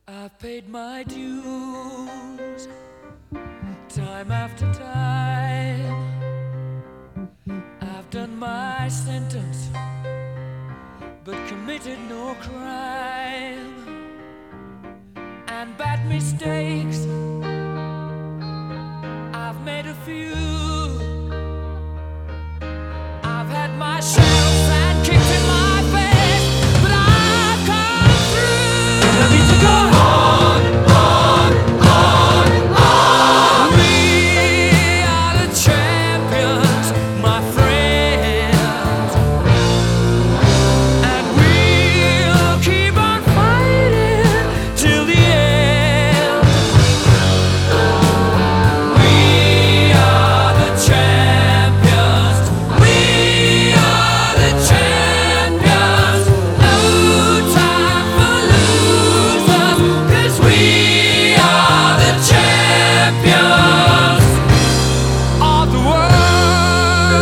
I've paid my dues time after time. I've done my sentence but committed no crime. And bad mistakes I've made a few. I've had my share of sand kicked in my face, but I've come through. I need to go on, on, on, on. We are the champions, my friends, and we'll keep on fighting till the end. We are the champions. We are the champions. No time for losers, 'cause we are the champions of the world.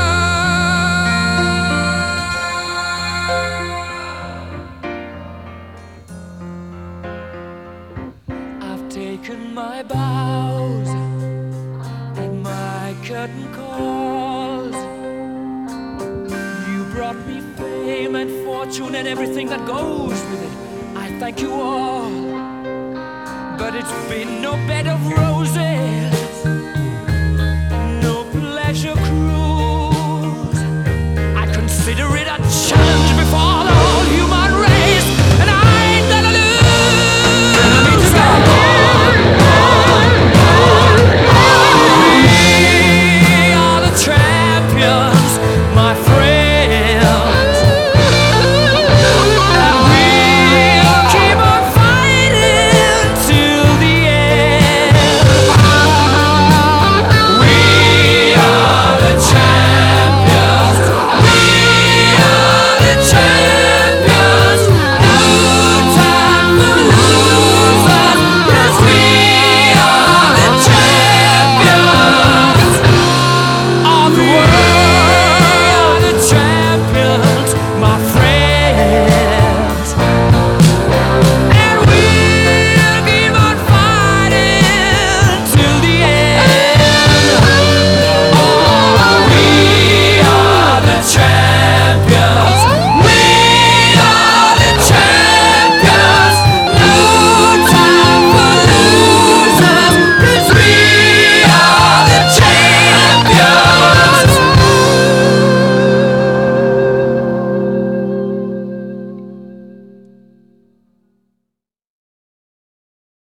I've taken my bows and my curtain calls. You brought me fame and fortune and everything that goes with it. I thank you all, but it's been no bed of roses, no pleasure cruise. I consider it a challenge before the